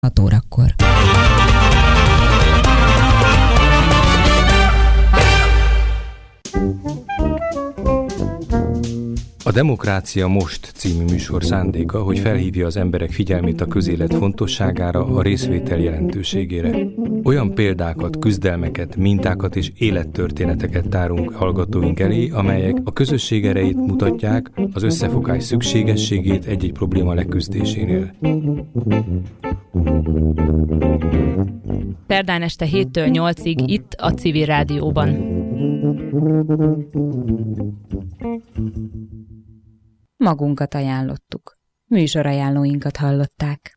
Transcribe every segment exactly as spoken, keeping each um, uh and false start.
hat órakor. A Demokrácia Most című műsor szándéka, hogy felhívja az emberek figyelmét a közélet fontosságára, a részvétel jelentőségére. Olyan példákat, küzdelmeket, mintákat és élettörténeteket tárunk hallgatóink elé, amelyek a közösség erejét mutatják, az összefogás szükségességét egy-egy probléma leküzdésénél. Szerdán este héttől nyolcig itt a Civil Rádióban. Magunkat ajánlottuk. Műsorajánlóinkat hallották.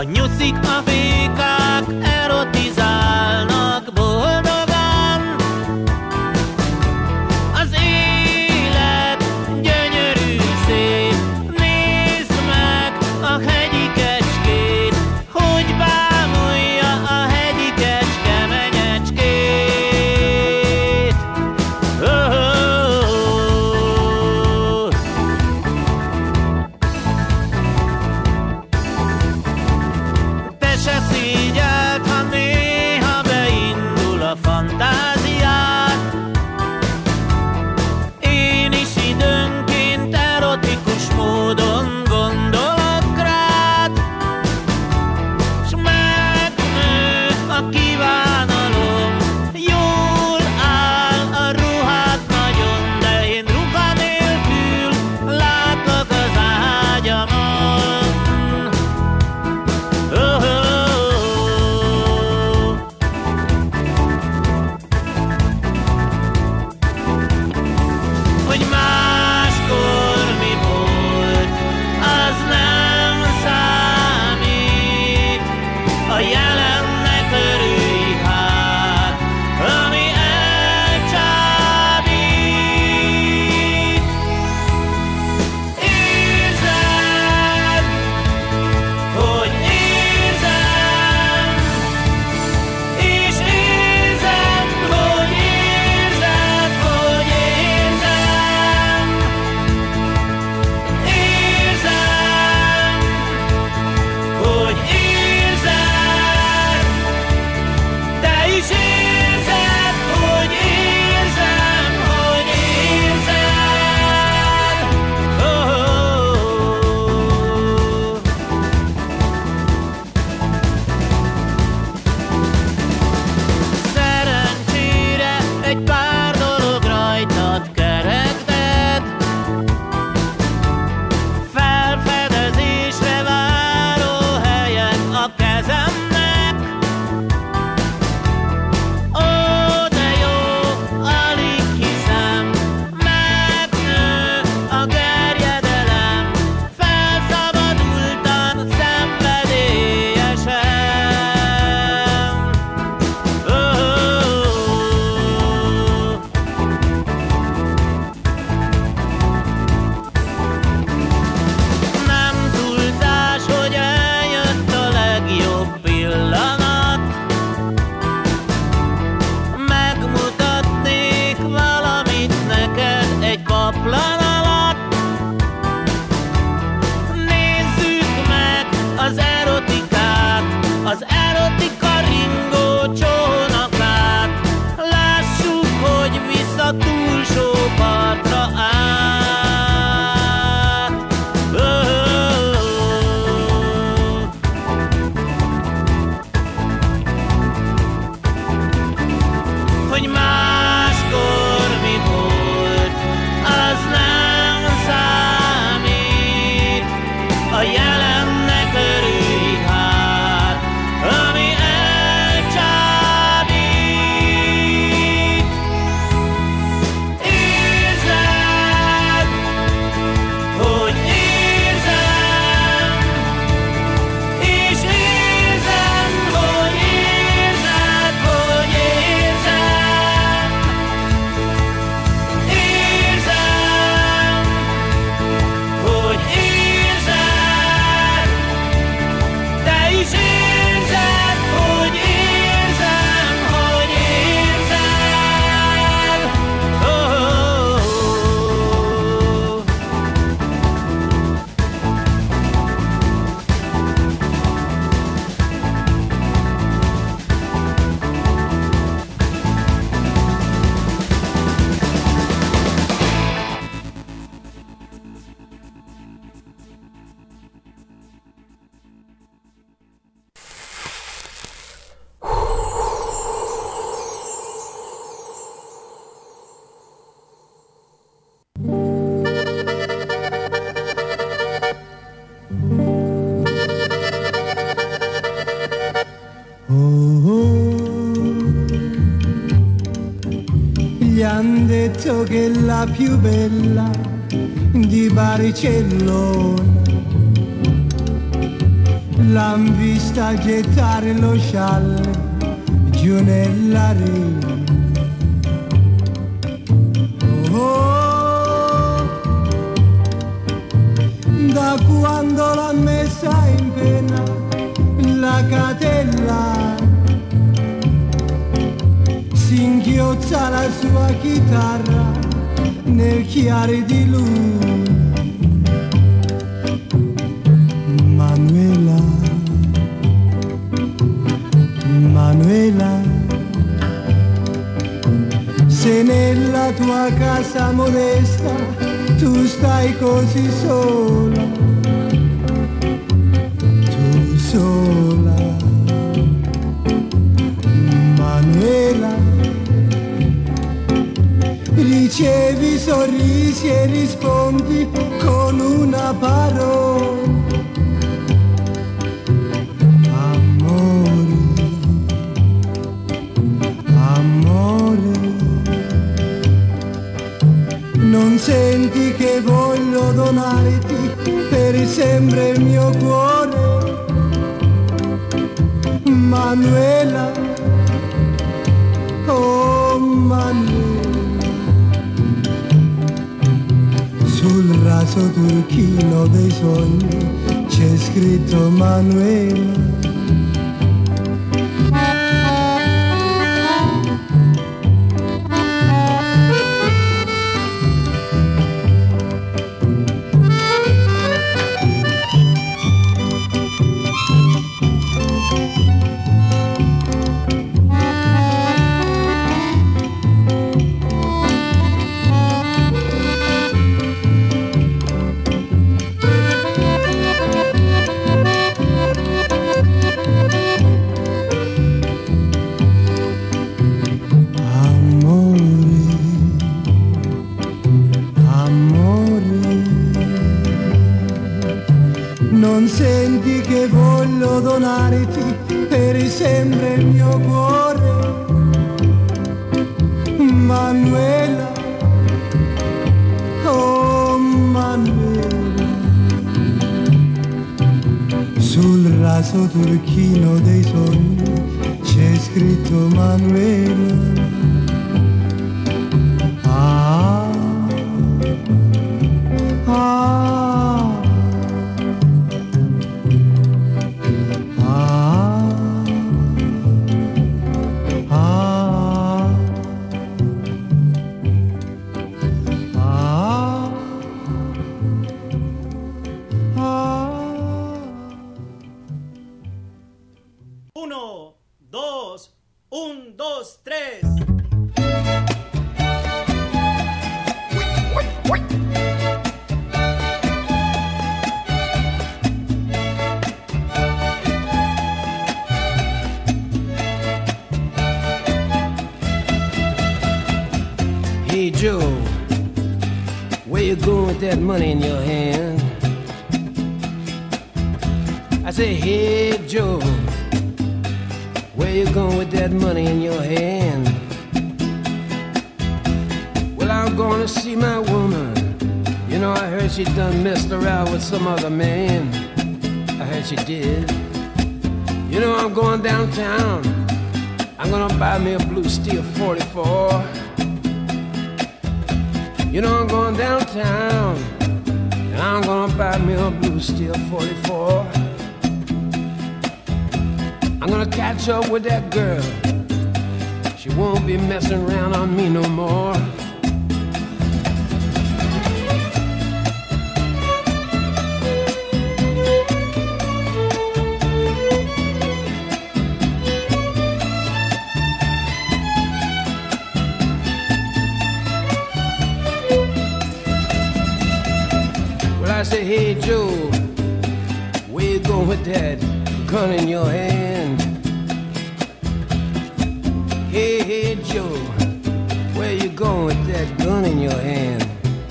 A nyuszik, a békák erotizálnak boldogan. Az élet gyönyörű szép, nézd meg a hegyi kecskét, hogy bámulja a hegyi kecske menyecskét. Oh, oh, oh. Te se szégyeld, ha néha beindul a fantáziád. Én is időnként erotikus módon gondolok rád, s megnő a kívánalom, jól áll a ruhád nagyon, de én ruha nélkül látlak az ágyamon. Oh, oh, oh. Hogy máskor mi volt, az nem számít. A jelennek örülj hát, ami elcsábít. Érzed, hogy érzem, és érzem, hogy érzed, hogy érzem. Érzem, hogy érzed, te is érzed, hogy érzem, hogy érzed. Oh, oh, oh. Szerencsére egy pár dolog rajtad kerekted, felfedezésre váró helyek a kezemnek. Ó, de jó, alig hiszem, megnő a gerjedelem, felszabadultan, szenvedélyesen. Oh, oh, oh. Nem túlzás, hogy eljött a legjobb pillanat. Megmutatnék valamit neked egy paplan alatt. Nézzük meg az erotikát, az erotika ringó csónakát. Lássuk, hogy visz a túlsó partra át. Oh, oh, oh. Hogy máskor mi volt, az nem számít. A jelennek örülj hát, ami elcsábít. Érzed, hogy érzem, és érzem, hogy érzed, hogy érzem. Érzem, hogy érzed, te is érzed, hogy érzem, hogy érzed. Oh, oh, oh. Gli han detto che la più bella di Barcellona, l'han vista gettare lo scialle giù nella riva. Oh, da quando l'ha messa in pena la catella, si inchiozza la sua chitarra nel chiare di luna. Manuela, Manuela, se nella tua casa modesta tu stai così sola, tu sola, Manuela, ricevi sorrisi e rispondi con una parola. Non senti che voglio donarti per sempre il mio cuore, Manuela, oh Manuela. Sul raso turchino dei sogni c'è scritto Manuela. Non senti che voglio donarti per sempre il mio cuore, Manuela, oh Manuela. Sul raso turchino dei sogni c'è scritto Manuela. Ah, ah. Hey Joe, where you going with that money in your hand? I say, hey Joe, where you going with that money in your hand? Well, I'm gonna see my woman. You know, I heard she done messed around with some other man. I heard she did. You know, I'm going downtown. I'm gonna buy me a blue steel forty-four. You know I'm going downtown, and I'm gonna buy me a blue steel forty-four. I'm gonna catch up with that girl. She won't be messing around on me no more. I say, hey Joe, where you going with that gun in your hand? Hey, hey Joe, where you going with that gun in your hand?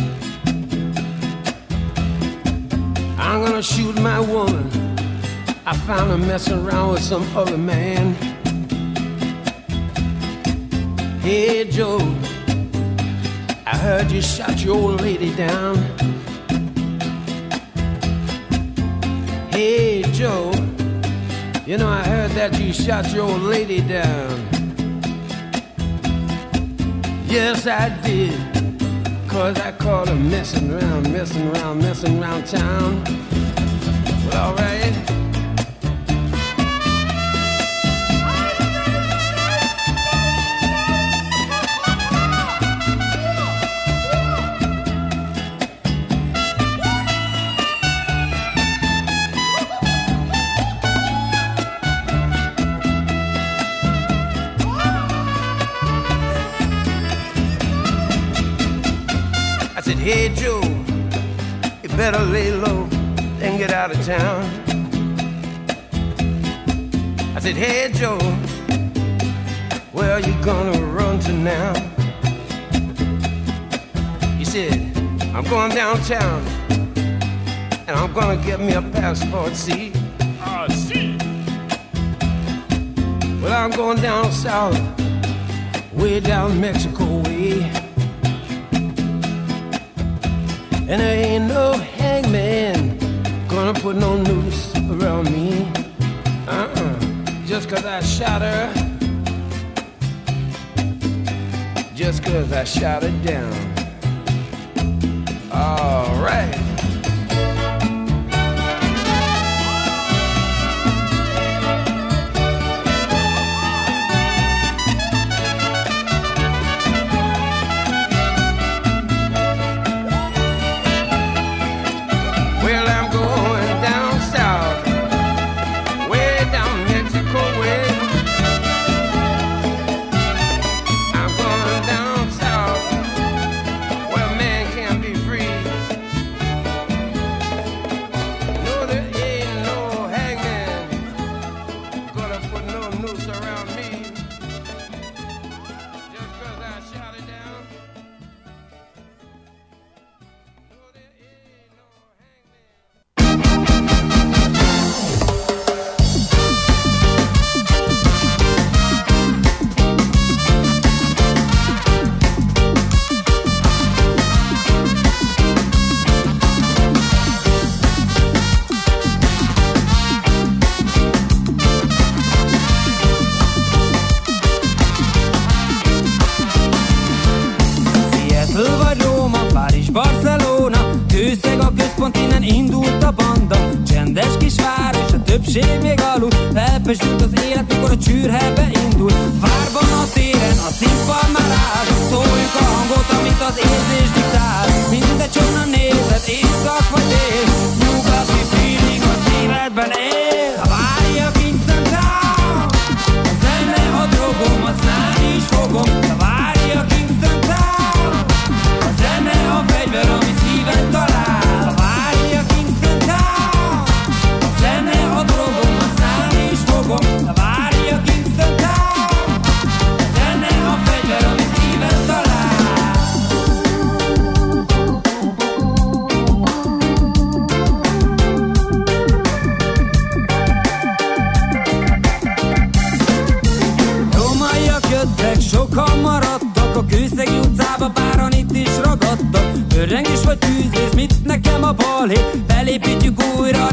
I'm gonna shoot my woman. I found her messing around with some other man. Hey Joe, I heard you shot your old lady down. Hey Joe, You know, I heard that you shot your old lady down. Yes, I did. Cause I caught her messing around, messing around, messing around town. Well, all right. Hey Joe, you better lay low and get out of town. I said, hey Joe, where are you gonna run to now? He said, I'm going downtown and I'm gonna get me a passport, see? Ah, uh, see. Well, I'm going down south, way down Mexico way. And there ain't no hangman gonna put no noose around me. Uh-uh. Just cause I shot her. Just cause I shot her down. All right. Többség még alud, elpesült az élet, mikor a csűrhelybe indul. Várban a téren, a színpad már áll. Szóljuk a hangot, amit az érzés diktál. Mindegy, honnan nézed, éjszak vagy dél. Nyugati feeling a szívedben él. Szavária Kingston Town. A zene a drogom, azt nem is fogom. Szavária Kingston Town. A zene a fegyver, ami szíven talál. Szavária Kingston Town. A zene a drogom, azt nem is fogom. Szavária Kingston Town. A zene a fegyver, ami szíven talál. Jöttek, sokan maradtak a Kőszegi utcába, páran itt is ragadtak. Örrengés vagy tűzvész, mit nekem a balhé? Felépítjük újra